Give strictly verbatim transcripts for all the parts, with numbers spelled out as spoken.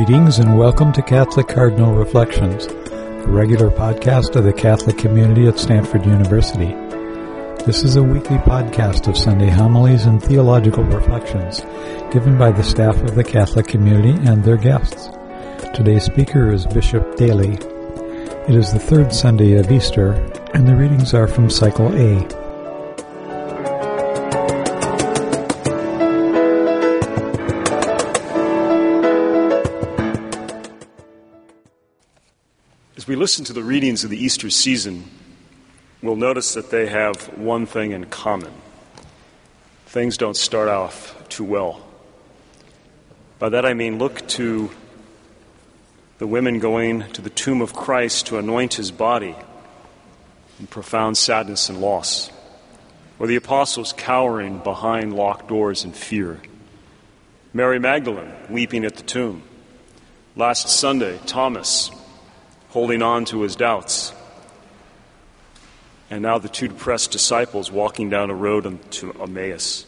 Greetings and welcome to Catholic Cardinal Reflections, a regular podcast of the Catholic community at Stanford University. This is a weekly podcast of Sunday homilies and theological reflections given by the staff of the Catholic community and their guests. Today's speaker is Bishop Daly. It is the third Sunday of Easter, and the readings are from Cycle A. As we listen to the readings of the Easter season, we'll notice that they have one thing in common. Things don't start off too well. By that I mean look to the women going to the tomb of Christ to anoint his body in profound sadness and loss, or the apostles cowering behind locked doors in fear, Mary Magdalene weeping at the tomb, last Sunday Thomas holding on to his doubts, and now the two depressed disciples walking down a road to Emmaus.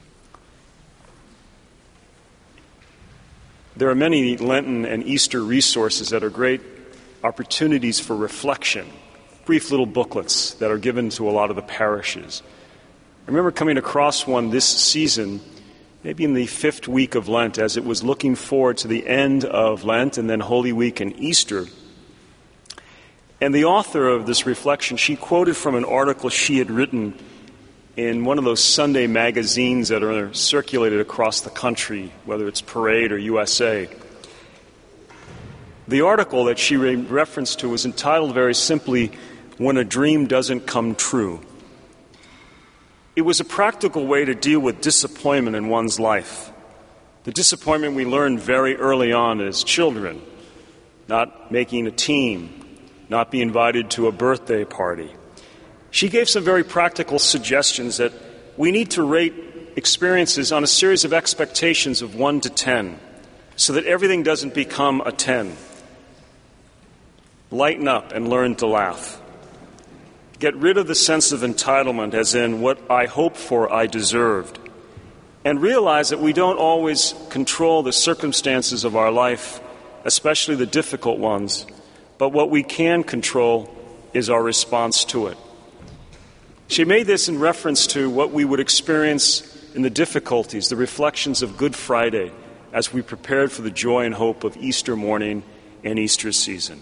There are many Lenten and Easter resources that are great opportunities for reflection, brief little booklets that are given to a lot of the parishes. I remember coming across one this season, maybe in the fifth week of Lent, as it was looking forward to the end of Lent and then Holy Week and Easter. And the author of this reflection, she quoted from an article she had written in one of those Sunday magazines that are circulated across the country, whether it's Parade or U S A. The article that she re- referenced to was entitled very simply, "When a Dream Doesn't Come True." It was a practical way to deal with disappointment in one's life. The disappointment we learned very early on as children, not making a team, not be invited to a birthday party. She gave some very practical suggestions that we need to rate experiences on a series of expectations of one to ten, so that everything doesn't become a ten. Lighten up and learn to laugh. Get rid of the sense of entitlement, as in what I hoped for, I deserved. And realize that we don't always control the circumstances of our life, especially the difficult ones, but what we can control is our response to it. She made this in reference to what we would experience in the difficulties, the reflections of Good Friday, as we prepared for the joy and hope of Easter morning and Easter season.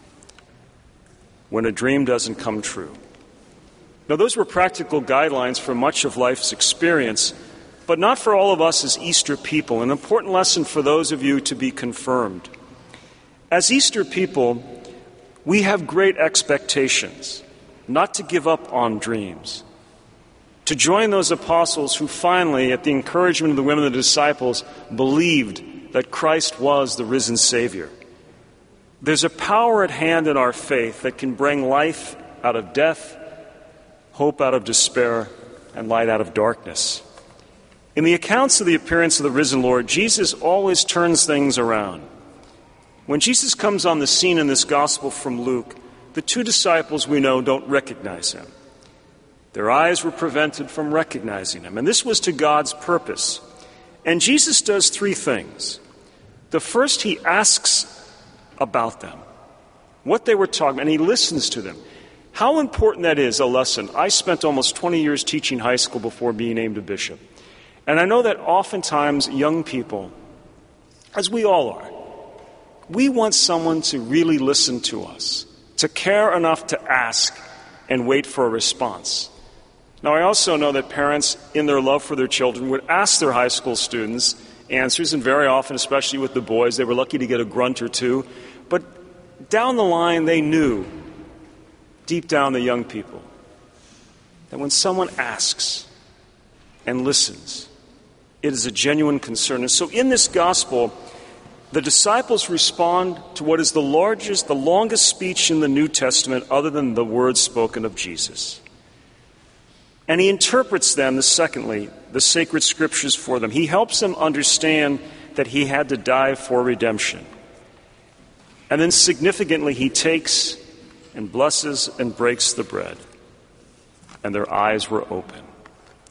When a dream doesn't come true. Now, those were practical guidelines for much of life's experience, but not for all of us as Easter people. An important lesson for those of you to be confirmed. As Easter people, we have great expectations, not to give up on dreams, to join those apostles who finally, at the encouragement of the women and the disciples, believed that Christ was the risen Savior. There's a power at hand in our faith that can bring life out of death, hope out of despair, and light out of darkness. In the accounts of the appearance of the risen Lord, Jesus always turns things around. When Jesus comes on the scene in this gospel from Luke, the two disciples we know don't recognize him. Their eyes were prevented from recognizing him, and this was to God's purpose. And Jesus does three things. The first, he asks about them, what they were talking about, and he listens to them. How important that is, a lesson. I spent almost twenty years teaching high school before being named a bishop. And I know that oftentimes young people, as we all are, we want someone to really listen to us, to care enough to ask and wait for a response. Now, I also know that parents, in their love for their children, would ask their high school students answers, and very often, especially with the boys, they were lucky to get a grunt or two. But down the line, they knew, deep down, the young people, that when someone asks and listens, it is a genuine concern. And so in this gospel, the disciples respond to what is the largest, the longest speech in the New Testament other than the words spoken of Jesus. And he interprets them, the secondly, the sacred scriptures for them. He helps them understand that he had to die for redemption. And then significantly, he takes and blesses and breaks the bread. And their eyes were open.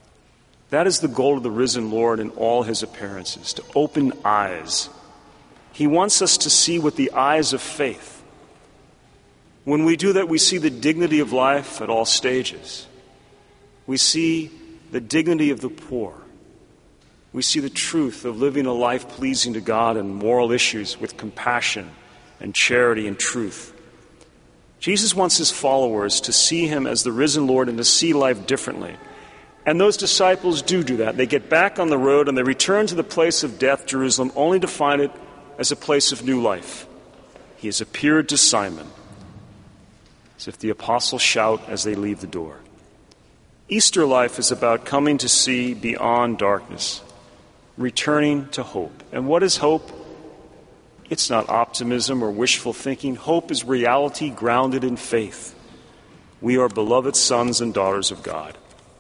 That is the goal of the risen Lord in all his appearances, to open eyes He wants us to see with the eyes of faith. When we do that, we see the dignity of life at all stages. We see the dignity of the poor. We see the truth of living a life pleasing to God and moral issues with compassion and charity and truth. Jesus wants his followers to see him as the risen Lord and to see life differently. And those disciples do do that. They get back on the road and they return to the place of death, Jerusalem, only to find it as a place of new life. He has appeared to Simon, as if the apostles shout as they leave the door. Easter life is about coming to see beyond darkness, returning to hope. And what is hope? It's not optimism or wishful thinking. Hope is reality grounded in faith. We are beloved sons and daughters of God.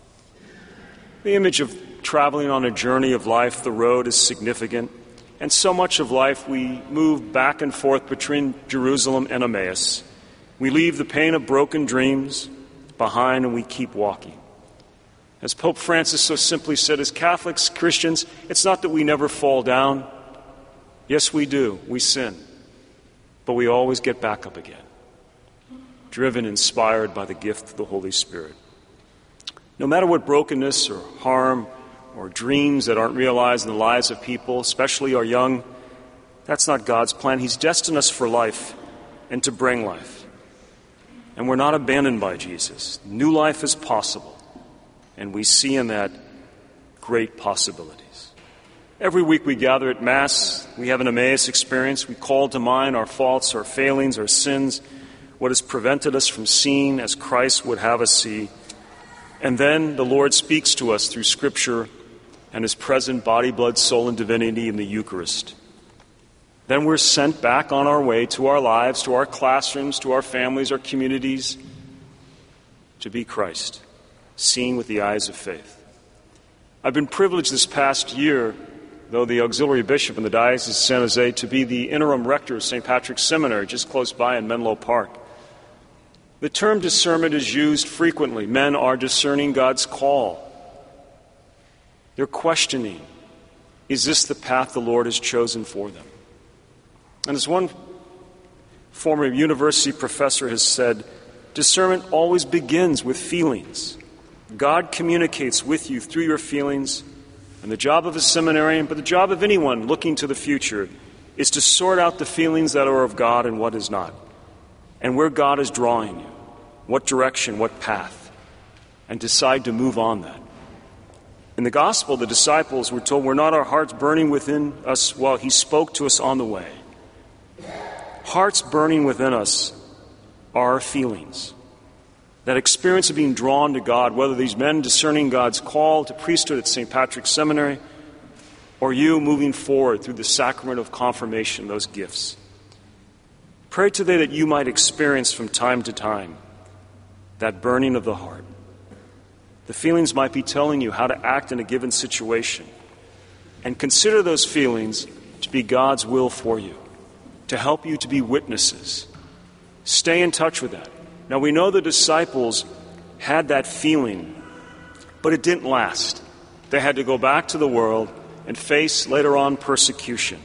The image of traveling on a journey of life, the road, is significant. And so much of life we move back and forth between Jerusalem and Emmaus. We leave the pain of broken dreams behind and we keep walking. As Pope Francis so simply said, as Catholics, Christians, it's not that we never fall down. Yes, we do. We sin. But we always get back up again, driven, inspired by the gift of the Holy Spirit. No matter what brokenness or harm or dreams that aren't realized in the lives of people, especially our young, that's not God's plan. He's destined us for life and to bring life. And we're not abandoned by Jesus. New life is possible, and we see in that great possibilities. Every week we gather at Mass, we have an Emmaus experience. We call to mind our faults, our failings, our sins, what has prevented us from seeing as Christ would have us see. And then the Lord speaks to us through Scripture and his present body, blood, soul, and divinity in the Eucharist. Then we're sent back on our way to our lives, to our classrooms, to our families, our communities, to be Christ, seen with the eyes of faith. I've been privileged this past year, though the auxiliary bishop in the Diocese of San Jose, to be the interim rector of Saint Patrick's Seminary, just close by in Menlo Park. The term discernment is used frequently. Men are discerning God's call. They're questioning, is this the path the Lord has chosen for them? And as one former university professor has said, discernment always begins with feelings. God communicates with you through your feelings, and the job of a seminarian, but the job of anyone looking to the future, is to sort out the feelings that are of God and what is not, and where God is drawing you, what direction, what path, and decide to move on that. In the gospel, the disciples were told, were not our hearts burning within us while he spoke to us on the way? Hearts burning within us are our feelings. That experience of being drawn to God, whether these men discerning God's call to priesthood at Saint Patrick's Seminary, or you moving forward through the sacrament of confirmation, those gifts. Pray today that you might experience from time to time that burning of the heart. The feelings might be telling you how to act in a given situation. And consider those feelings to be God's will for you, to help you to be witnesses. Stay in touch with that. Now, we know the disciples had that feeling, but it didn't last. They had to go back to the world and face later on persecution.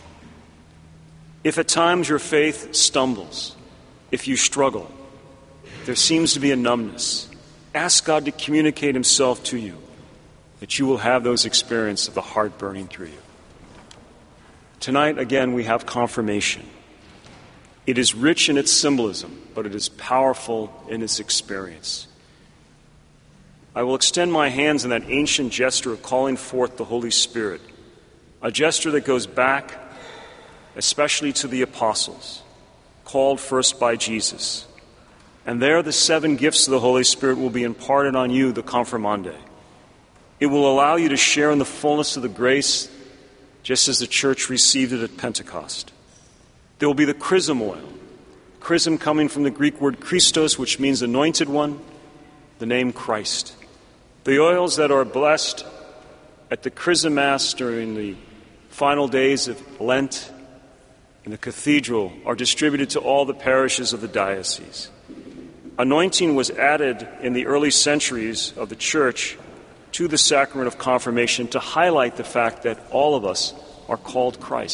If at times your faith stumbles, if you struggle, there seems to be a numbness, ask God to communicate himself to you, that you will have those experiences of the heart burning through you. Tonight, again, we have confirmation. It is rich in its symbolism, but it is powerful in its experience. I will extend my hands in that ancient gesture of calling forth the Holy Spirit, a gesture that goes back especially to the apostles, called first by Jesus. And there the seven gifts of the Holy Spirit will be imparted on you, the confirmande. It will allow you to share in the fullness of the grace, just as the church received it at Pentecost. There will be the chrism oil, chrism coming from the Greek word Christos, which means anointed one, the name Christ. The oils that are blessed at the Chrism Mass during the final days of Lent in the cathedral are distributed to all the parishes of the diocese. Anointing was added in the early centuries of the Church to the sacrament of confirmation to highlight the fact that all of us are called Christ.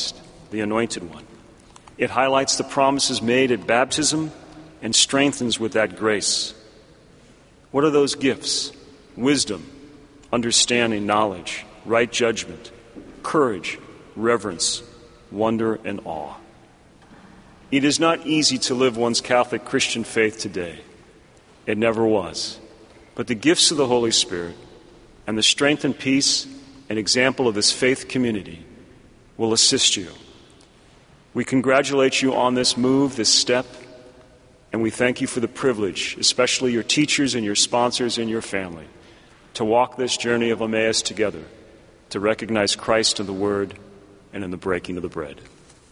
the Anointed One. It highlights the promises made at baptism and strengthens with that grace. What are those gifts? Wisdom, understanding, knowledge, right judgment, courage, reverence, wonder, and awe. It is not easy to live one's Catholic Christian faith today. It never was. But the gifts of the Holy Spirit and the strength and peace and example of this faith community will assist you. We congratulate you on this move, this step, and we thank you for the privilege, especially your teachers and your sponsors and your family, to walk this journey of Emmaus together, to recognize Christ in the Word and in the breaking of the bread.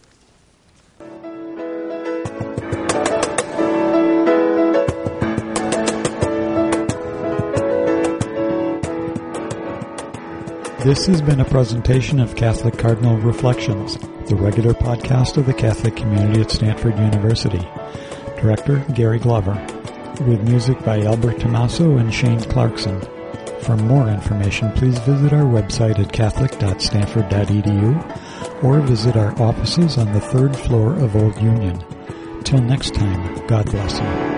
This has been a presentation of Catholic Cardinal Reflections, the regular podcast of the Catholic community at Stanford University. Director, Gary Glover, with music by Albert Tommaso and Shane Clarkson. For more information, please visit our website at catholic dot stanford dot e d u or visit our offices on the third floor of Old Union. Till next time, God bless you.